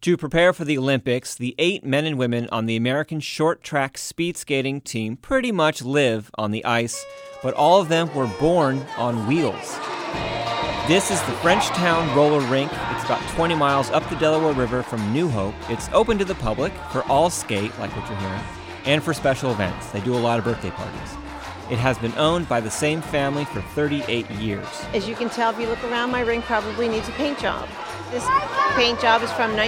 To prepare for the Olympics, the 8 men and women on the American short track speed skating team pretty much live on the ice, but all of them were born on wheels. This is the Frenchtown Roller Rink. It's about 20 miles up the Delaware River from New Hope. It's open to the public for all skate, like what you're hearing, and for special events. They do a lot of birthday parties. It has been owned by the same family for 38 years. As you can tell, if you look around, my rink probably needs a paint job. This paint job is from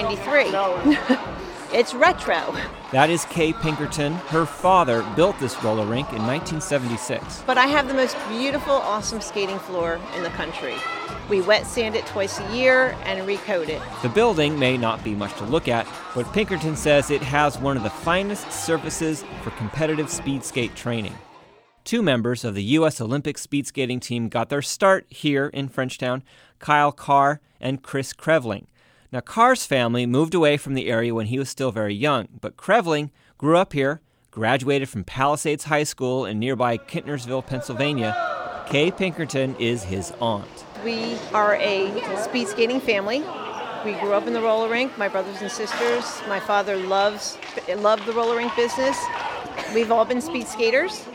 1993. It's retro. That is Kay Pinkerton. Her father built this roller rink in 1976. But I have the most beautiful, awesome skating floor in the country. We wet sand it twice a year and recoat it. The building may not be much to look at, but Pinkerton says it has one of the finest surfaces for competitive speed skate training. 2 members of the U.S. Olympic speed skating team got their start here in Frenchtown, Kyle Carr and Chris Krevling. Now, Carr's family moved away from the area when he was still very young, but Krevling grew up here, graduated from Palisades High School in nearby Kintnersville, Pennsylvania. Kay Pinkerton is his aunt. We are a speed skating family. We grew up in the roller rink, my brothers and sisters. My father loved the roller rink business. We've all been speed skaters,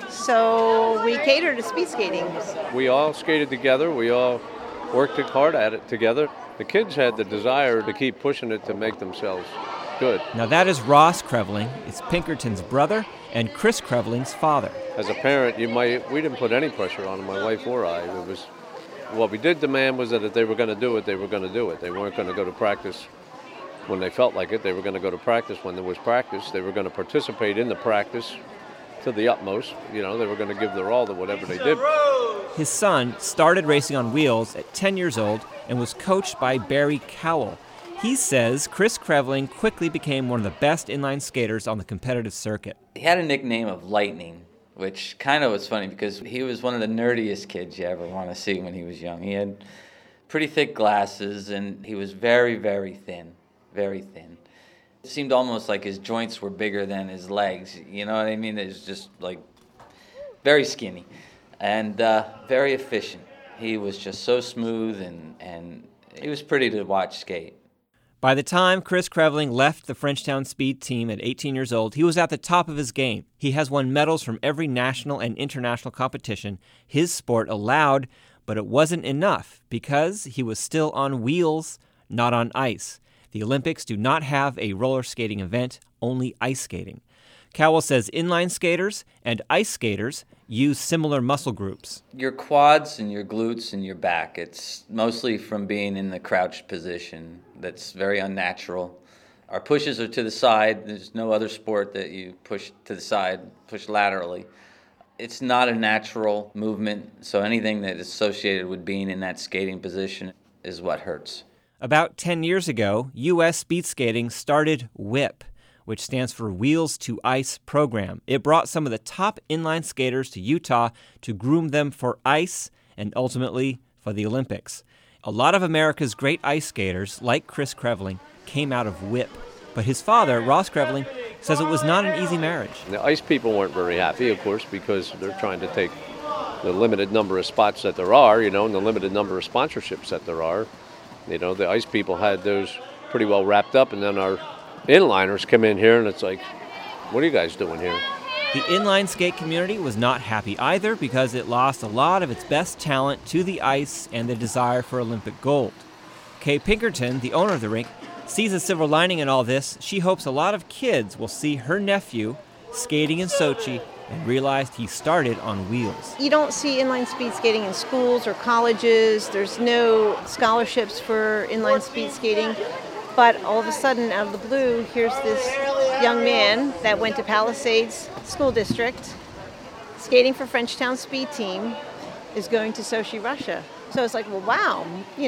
so we cater to speed skating. We all skated together. We all worked hard at it together. The kids had the desire to keep pushing it to make themselves good. Now that is Ross Krevling. It's Pinkerton's brother and Chris Krevling's father. As a parent, we didn't put any pressure on them, my wife or I. It was what we did demand was that if they were going to do it, they were going to do it. They weren't going to go to practice when they felt like it. They were going to go to practice when there was practice. They were going to participate in the practice to the utmost. They were going to give their all to whatever they did. His son started racing on wheels at 10 years old and was coached by Barry Cowell. He says Chris Krevling quickly became one of the best inline skaters on the competitive circuit. He had a nickname of Lightning, which kind of was funny because he was one of the nerdiest kids you ever want to see when he was young. He had pretty thick glasses and he was very, very thin, very thin. It seemed almost like his joints were bigger than his legs, you know what I mean? It was just like very skinny and very efficient. He was just so smooth and he was pretty to watch skate. By the time Chris Krevling left the Frenchtown Speed team at 18 years old, he was at the top of his game. He has won medals from every national and international competition his sport allowed, but it wasn't enough because he was still on wheels, not on ice. The Olympics do not have a roller skating event, only ice skating. Cowell says inline skaters and ice skaters use similar muscle groups. Your quads and your glutes and your back, it's mostly from being in the crouched position. That's very unnatural. Our pushes are to the side. There's no other sport that you push to the side, push laterally. It's not a natural movement, so anything that is associated with being in that skating position is what hurts. About 10 years ago, U.S. speed skating started WHIP, which stands for Wheels to Ice program. It brought some of the top inline skaters to Utah to groom them for ice and ultimately for the Olympics. A lot of America's great ice skaters, like Chris Krevling, came out of WHIP. But his father, Ross Krevling, says it was not an easy marriage. The ice people weren't very happy, of course, because they're trying to take the limited number of spots that there are, and the limited number of sponsorships that there are. The ice people had those pretty well wrapped up, and then our inliners come in here, and it's like, what are you guys doing here? The inline skate community was not happy either because it lost a lot of its best talent to the ice and the desire for Olympic gold. Kay Pinkerton, the owner of the rink, sees a silver lining in all this. She hopes a lot of kids will see her nephew skating in Sochi and realized he started on wheels. You don't see inline speed skating in schools or colleges. There's no scholarships for inline speed skating. But all of a sudden, out of the blue, here's this young man that went to Palisades School District, skating for Frenchtown Speed Team, is going to Sochi, Russia. So it's like, well, wow,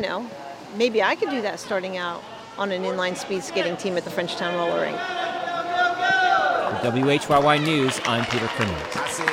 maybe I could do that starting out on an inline speed skating team at the Frenchtown Roller Rink. For WHYY News, I'm Peter Crimmins.